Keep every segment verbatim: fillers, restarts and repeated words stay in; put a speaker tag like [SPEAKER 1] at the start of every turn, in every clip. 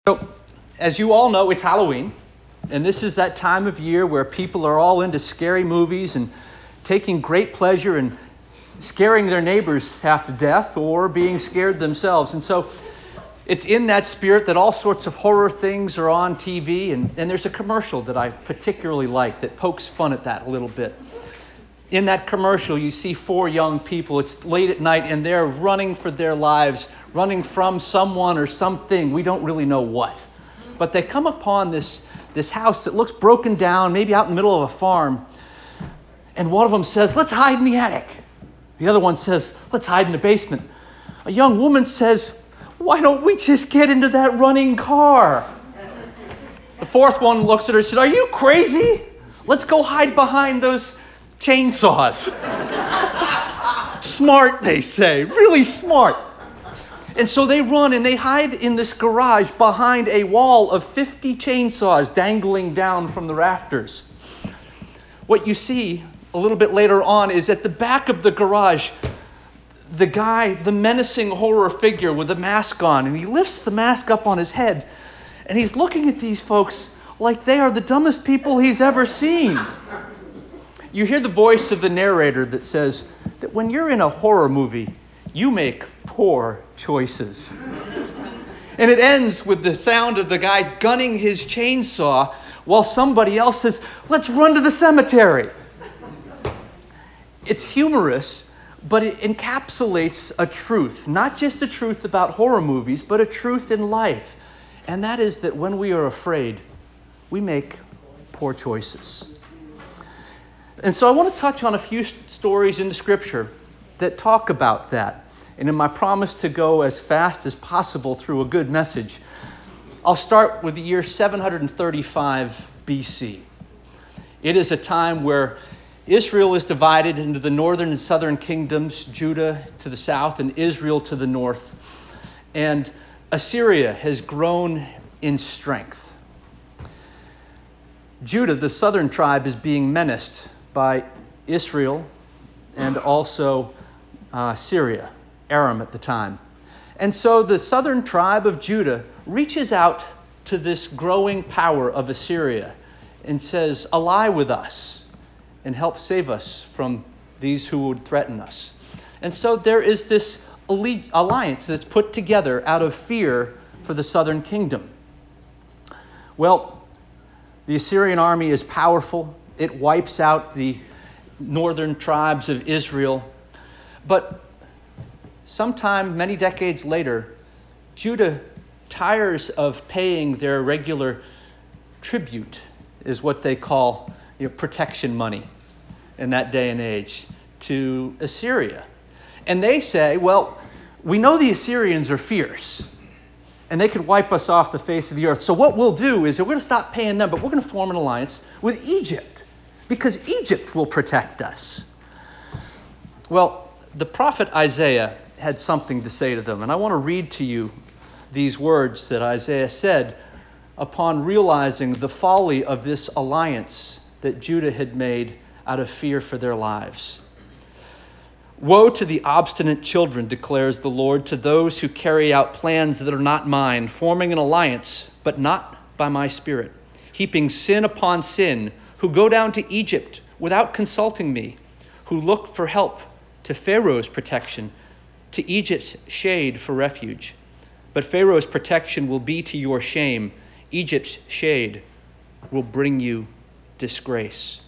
[SPEAKER 1] So, as you all know, it's Halloween, and this is that time of year where people are all into scary movies and taking great pleasure in scaring their neighbors half to death or being scared themselves. And so it's in that spirit that all sorts of horror things are on T V, and, and there's a commercial that I particularly like that pokes fun at that a little bit. In that commercial, you see four young people. It's late at night, and they're running for their lives, running from someone or something. We don't really know what. But they come upon this, this house that looks broken down, maybe out in the middle of a farm. And one of them says, "Let's hide in the attic." The other one says, "Let's hide in the basement." A young woman says, "Why don't we just get into that running car?" The fourth one looks at her and said, "Are you crazy? Let's go hide behind those chainsaws." Smart, they say. Really smart. And so they run and they hide in this garage behind a wall of fifty chainsaws dangling down from the rafters. What you see a little bit later on is at the back of the garage, the guy, the menacing horror figure with a mask on, and he lifts the mask up on his head, and he's looking at these folks like they are the dumbest people he's ever seen. You hear the voice of the narrator that says that when you're in a horror movie, you make poor choices. And it ends with the sound of the guy gunning his chainsaw while somebody else says, "Let's run to the cemetery." It's humorous, but it encapsulates a truth, not just a truth about horror movies, but a truth in life. And that is that when we are afraid, we make poor choices. And so I want to touch on a few stories in the Scripture that talk about that. And in my promise to go as fast as possible through a good message, I'll start with the year seven hundred thirty-five B C. It is a time where Israel is divided into the northern and southern kingdoms, Judah to the south and Israel to the north. And Assyria has grown in strength. Judah, the southern tribe, is being menaced by Israel and also uh, Syria, Aram at the time. And so the southern tribe of Judah reaches out to this growing power of Assyria and says, "Ally with us and help save us from these who would threaten us." And so there is this alliance that's put together out of fear for the southern kingdom. Well, the Assyrian army is powerful. It wipes out the northern tribes of Israel. But sometime, many decades later, Judah tires of paying their regular tribute, is what they call you know, protection money in that day and age, to Assyria. And they say, well, we know the Assyrians are fierce, and they could wipe us off the face of the earth. So what we'll do is that we're going to stop paying them, but we're going to form an alliance with Egypt, because Egypt will protect us. Well, the prophet Isaiah had something to say to them, and I want to read to you these words that Isaiah said upon realizing the folly of this alliance that Judah had made out of fear for their lives. "Woe to the obstinate children, declares the Lord, to those who carry out plans that are not mine, forming an alliance, but not by my spirit, heaping sin upon sin, who go down to Egypt without consulting me, who look for help to Pharaoh's protection, to Egypt's shade for refuge. But Pharaoh's protection will be to your shame. Egypt's shade will bring you disgrace."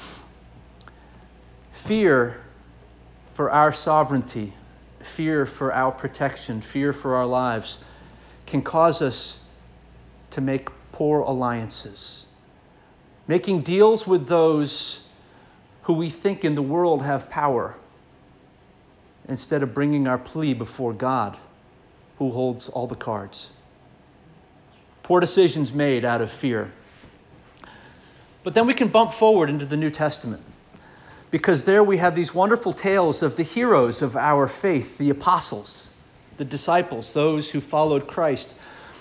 [SPEAKER 1] Fear for our sovereignty, fear for our protection, fear for our lives can cause us to make poor alliances, making deals with those who we think in the world have power, instead of bringing our plea before God, who holds all the cards. Poor decisions made out of fear. But then we can bump forward into the New Testament, because there we have these wonderful tales of the heroes of our faith, the apostles, the disciples, those who followed Christ.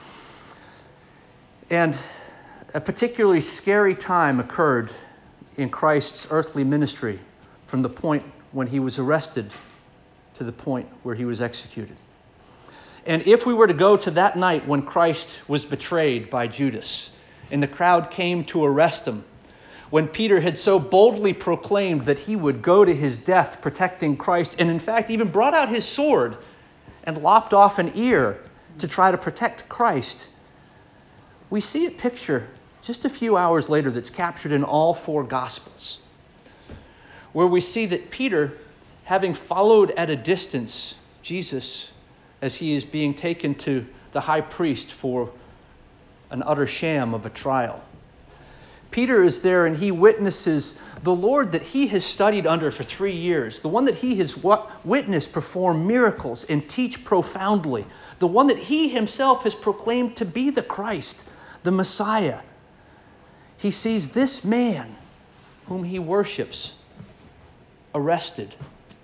[SPEAKER 1] And a particularly scary time occurred in Christ's earthly ministry, from the point when he was arrested to the point where he was executed. And if we were to go to that night when Christ was betrayed by Judas and the crowd came to arrest him, when Peter had so boldly proclaimed that he would go to his death protecting Christ, and in fact even brought out his sword and lopped off an ear to try to protect Christ, we see a picture just a few hours later that's captured in all four Gospels, where we see that Peter, having followed at a distance Jesus as he is being taken to the high priest for an utter sham of a trial, Peter is there and he witnesses the Lord that he has studied under for three years, the one that he has witnessed perform miracles and teach profoundly, the one that he himself has proclaimed to be the Christ, the Messiah. He sees this man whom he worships arrested,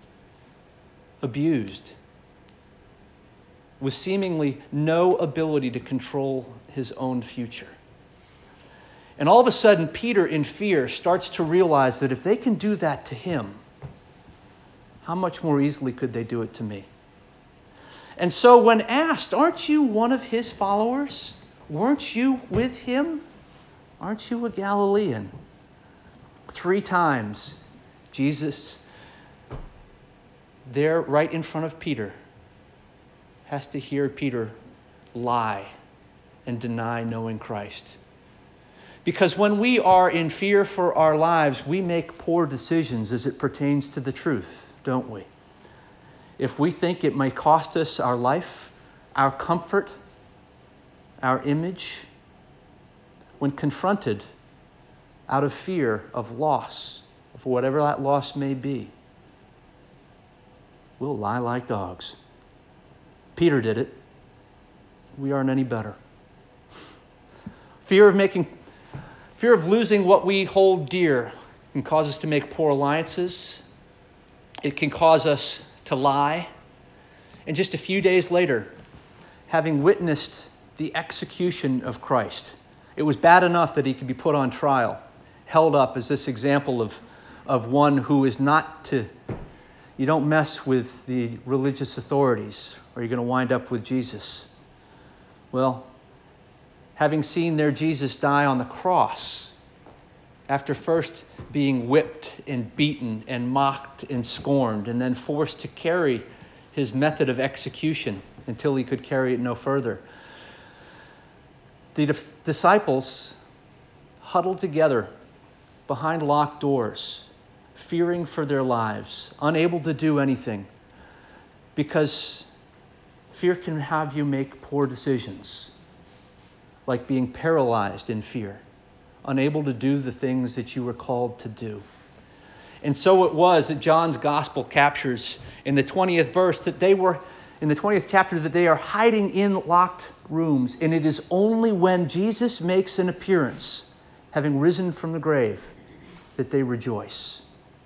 [SPEAKER 1] abused, with seemingly no ability to control his own future. And all of a sudden, Peter, in fear, starts to realize that if they can do that to him, how much more easily could they do it to me? And so when asked, aren't you one of his followers? Weren't you with him? Aren't you a Galilean? Three times, Jesus, there right in front of Peter, has to hear Peter lie and deny knowing Christ. Because when we are in fear for our lives, we make poor decisions as it pertains to the truth, don't we? If we think it may cost us our life, our comfort, our image, when confronted out of fear of loss, of whatever that loss may be, we'll lie like dogs. Peter did it. We aren't any better. Fear of making Fear of losing what we hold dear can cause us to make poor alliances. It can cause us to lie. And just a few days later, having witnessed the execution of Christ, it was bad enough that he could be put on trial, held up as this example of, of one who is not to, you don't mess with the religious authorities or you're going to wind up with Jesus. Well, having seen their Jesus die on the cross, after first being whipped and beaten and mocked and scorned, and then forced to carry his method of execution until he could carry it no further, the dis- disciples huddled together behind locked doors, fearing for their lives, unable to do anything, because fear can have you make poor decisions, like being paralyzed in fear, unable to do the things that you were called to do. And so it was that John's gospel captures in the twentieth verse that they were, in the twentieth chapter, that they are hiding in locked rooms. And it is only when Jesus makes an appearance, having risen from the grave, that they rejoice.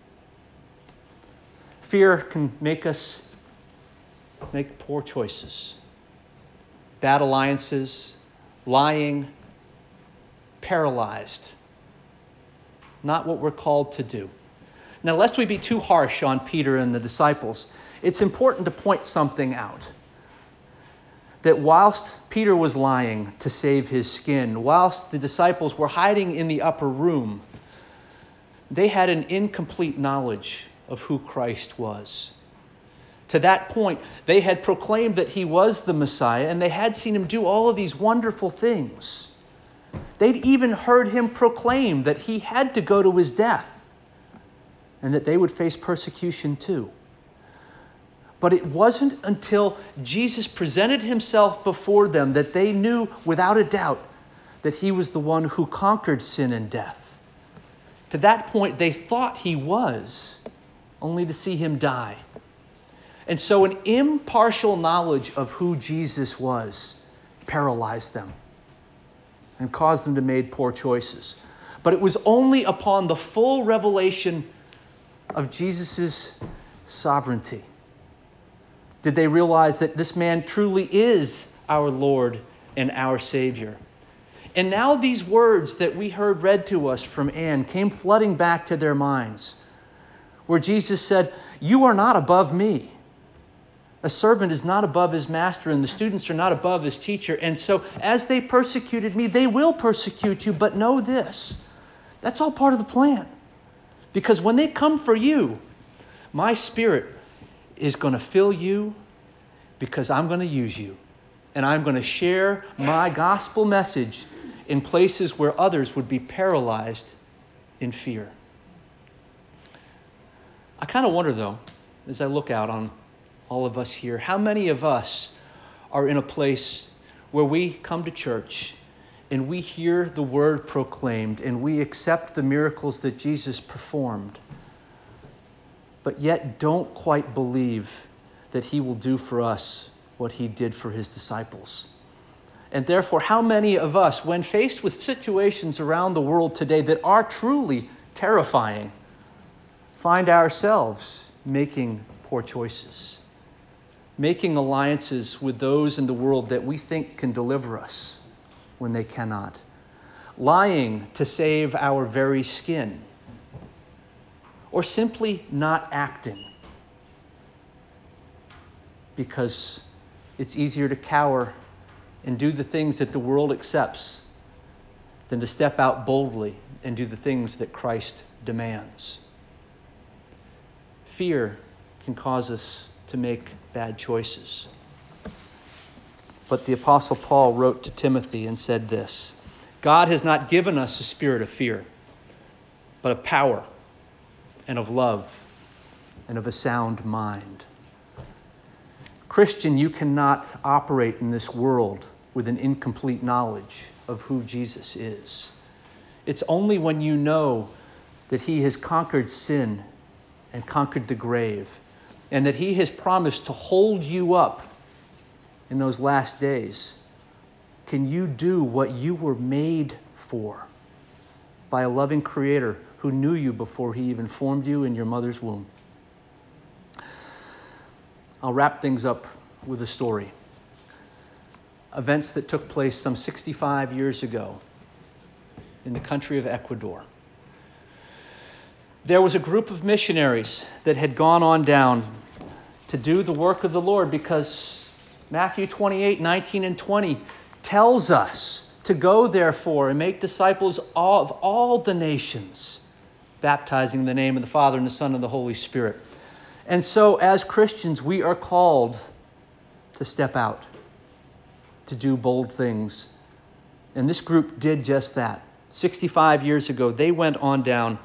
[SPEAKER 1] Fear can make us make poor choices, bad alliances, lying, paralyzed. Not what we're called to do. Now, lest we be too harsh on Peter and the disciples, it's important to point something out. That whilst Peter was lying to save his skin, whilst the disciples were hiding in the upper room, they had an incomplete knowledge of who Christ was. To that point, they had proclaimed that he was the Messiah, and they had seen him do all of these wonderful things. They'd even heard him proclaim that he had to go to his death and that they would face persecution too. But it wasn't until Jesus presented himself before them that they knew without a doubt that he was the one who conquered sin and death. To that point, they thought he was, only to see him die. And so an impartial knowledge of who Jesus was paralyzed them and caused them to make poor choices. But it was only upon the full revelation of Jesus' sovereignty did they realize that this man truly is our Lord and our Savior. And now these words that we heard read to us from Anne came flooding back to their minds, where Jesus said, "You are not above me. A servant is not above his master, and the students are not above his teacher. And so as they persecuted me, they will persecute you. But know this, that's all part of the plan. Because when they come for you, my Spirit is going to fill you because I'm going to use you. And I'm going to share my gospel message in places where others would be paralyzed in fear. I kind of wonder, though, as I look out on all of us here, how many of us are in a place where we come to church and we hear the word proclaimed and we accept the miracles that Jesus performed, but yet don't quite believe that he will do for us what he did for his disciples. And therefore, how many of us, when faced with situations around the world today that are truly terrifying, find ourselves making poor choices, making alliances with those in the world that we think can deliver us when they cannot, lying to save our very skin, or simply not acting because it's easier to cower and do the things that the world accepts than to step out boldly and do the things that Christ demands. Fear can cause us to make bad choices. But the Apostle Paul wrote to Timothy and said this, God has not given us a spirit of fear, but of power and of love and of a sound mind. Christian, you cannot operate in this world with an incomplete knowledge of who Jesus is. It's only when you know that he has conquered sin and conquered the grave, and that he has promised to hold you up in those last days, can you do what you were made for by a loving Creator who knew you before he even formed you in your mother's womb. I'll wrap things up with a story. Events that took place some sixty-five years ago in the country of Ecuador. There was a group of missionaries that had gone on down to do the work of the Lord, because Matthew twenty-eight, nineteen and twenty tells us to go, therefore, and make disciples of all the nations, baptizing in the name of the Father and the Son and the Holy Spirit. And so as Christians, we are called to step out, to do bold things. And this group did just that. sixty-five years ago, they went on down.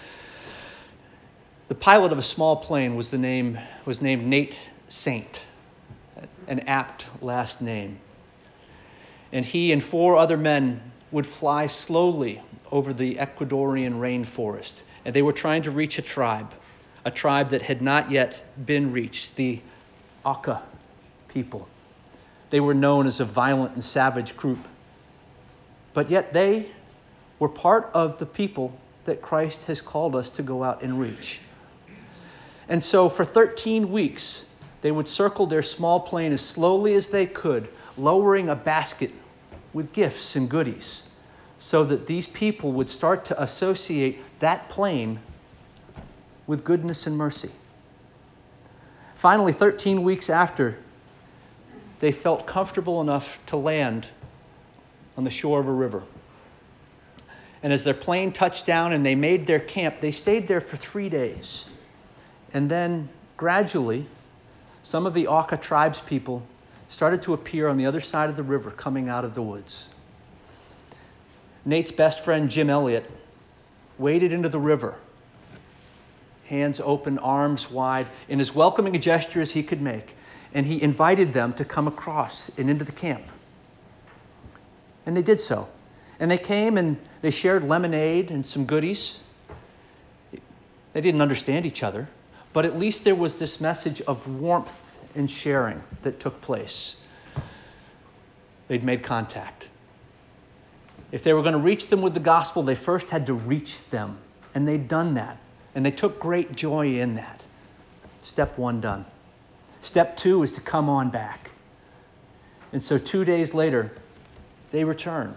[SPEAKER 1] The pilot of a small plane was the name was named Nate Saint, an apt last name. And he and four other men would fly slowly over the Ecuadorian rainforest. And they were trying to reach a tribe, a tribe that had not yet been reached, the Auca people. They were known as a violent and savage group. But yet they were part of the people that Christ has called us to go out and reach. And so for thirteen weeks, they would circle their small plane as slowly as they could, lowering a basket with gifts and goodies, so that these people would start to associate that plane with goodness and mercy. Finally, thirteen weeks after, they felt comfortable enough to land on the shore of a river. And as their plane touched down and they made their camp, they stayed there for three days. And then gradually, some of the Auca tribes people started to appear on the other side of the river coming out of the woods. Nate's best friend, Jim Elliott, waded into the river, hands open, arms wide, in as welcoming a gesture as he could make. And he invited them to come across and into the camp. And they did so. And they came and they shared lemonade and some goodies. They didn't understand each other, but at least there was this message of warmth and sharing that took place. They'd made contact. If they were going to reach them with the gospel, they first had to reach them. And they'd done that. And they took great joy in that. Step one done. Step two is to come on back. And so two days later, they returned.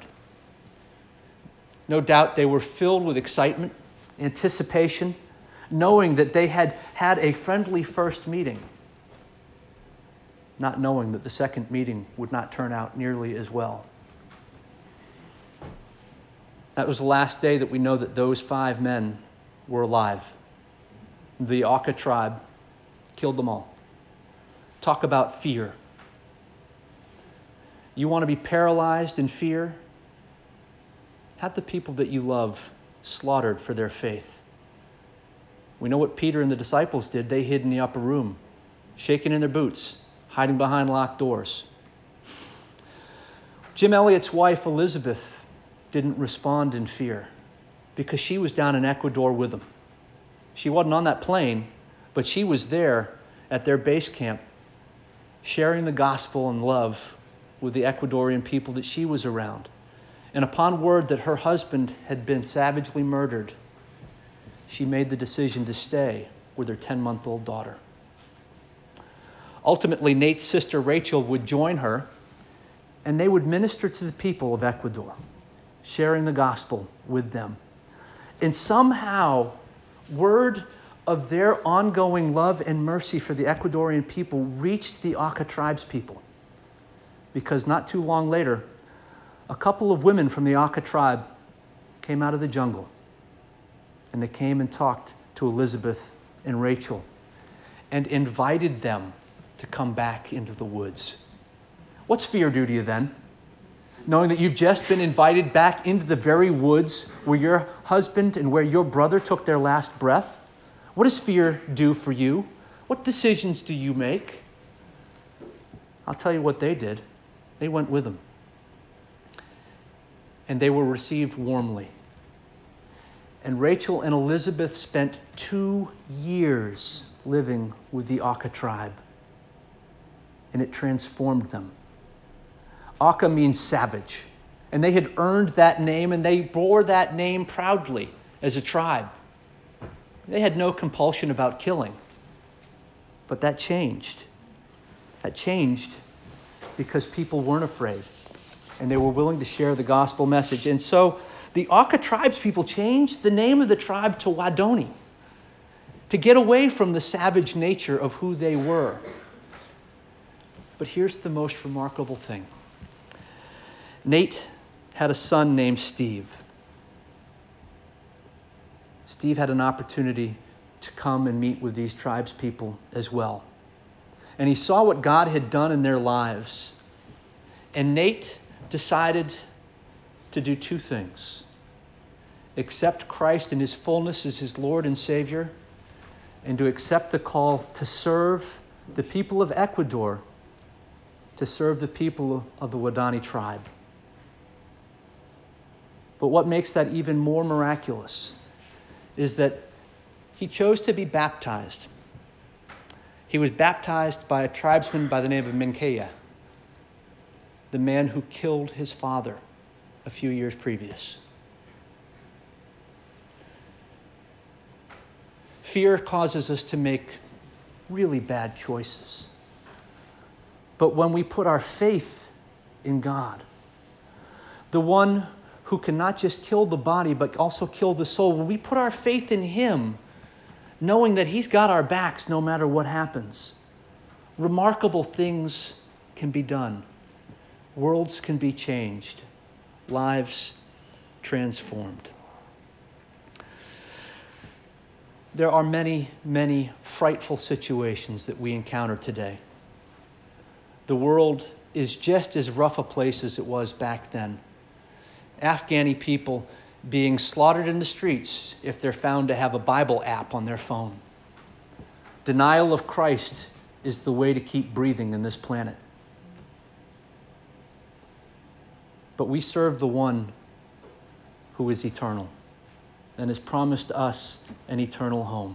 [SPEAKER 1] No doubt they were filled with excitement, anticipation, knowing that they had had a friendly first meeting. not knowing that the second meeting would not turn out nearly as well. That was the last day that we know that those five men were alive. The Aka tribe killed them all. Talk about fear. You want to be paralyzed in fear? Have the people that you love slaughtered for their faith. We know what Peter and the disciples did. They hid in the upper room, shaking in their boots, hiding behind locked doors. Jim Elliot's wife, Elizabeth, didn't respond in fear because she was down in Ecuador with them. She wasn't on that plane, but she was there at their base camp, sharing the gospel and love with the Ecuadorian people that she was around. And upon word that her husband had been savagely murdered, she made the decision to stay with her ten-month-old daughter. Ultimately, Nate's sister Rachel would join her, and they would minister to the people of Ecuador, sharing the gospel with them. And somehow, word of their ongoing love and mercy for the Ecuadorian people reached the Aka tribes people. Because not too long later, a couple of women from the Aka tribe came out of the jungle, and they came and talked to Elizabeth and Rachel and invited them to come back into the woods. What's fear do to you then? Knowing that you've just been invited back into the very woods where your husband and where your brother took their last breath? What does fear do for you? What decisions do you make? I'll tell you what they did. They went with them. And they were received warmly. And Rachel and Elizabeth spent two years living with the Aka tribe. And it transformed them. Aka means savage. And they had earned that name, and they bore that name proudly as a tribe. They had no compulsion about killing. But that changed. That changed because people weren't afraid, and they were willing to share the gospel message. And so the Aka tribes people changed the name of the tribe to Wadoni to get away from the savage nature of who they were. But here's the most remarkable thing. Nate had a son named Steve. Steve had an opportunity to come and meet with these tribes people as well. And he saw what God had done in their lives. And Nate decided to do two things. Accept Christ in his fullness as his Lord and Savior, and to accept the call to serve the people of Ecuador, to serve the people of the Wadani tribe. But what makes that even more miraculous is that he chose to be baptized. He was baptized by a tribesman by the name of Menkaya, the man who killed his father a few years previous. Fear causes us to make really bad choices. But when we put our faith in God, the one who can not just kill the body, but also kill the soul, when we put our faith in him, knowing that he's got our backs no matter what happens, remarkable things can be done. Worlds can be changed. Lives transformed. There are many, many frightful situations that we encounter today. The world is just as rough a place as it was back then. Afghani people being slaughtered in the streets if they're found to have a Bible app on their phone. Denial of Christ is the way to keep breathing in this planet. But we serve the one who is eternal and has promised us an eternal home.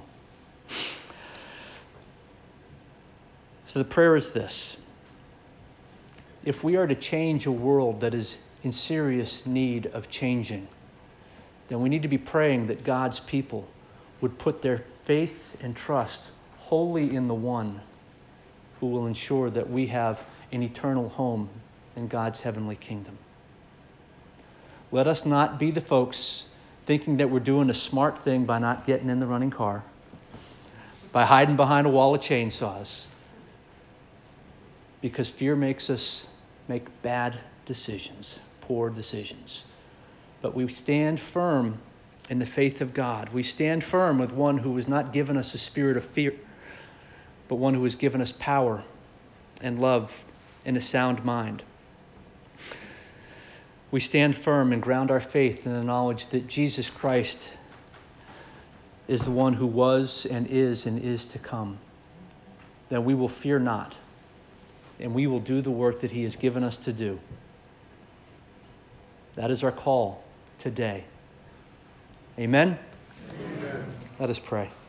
[SPEAKER 1] So the prayer is this. If we are to change a world that is in serious need of changing, then we need to be praying that God's people would put their faith and trust wholly in the one who will ensure that we have an eternal home in God's heavenly kingdom. Let us not be the folks thinking that we're doing a smart thing by not getting in the running car, by hiding behind a wall of chainsaws, because fear makes us make bad decisions, poor decisions. But we stand firm in the faith of God. We stand firm with one who has not given us a spirit of fear, but one who has given us power and love and a sound mind. We stand firm and ground our faith in the knowledge that Jesus Christ is the one who was and is and is to come. Then we will fear not, and we will do the work that he has given us to do. That is our call today. Amen?
[SPEAKER 2] Amen.
[SPEAKER 1] Let us pray.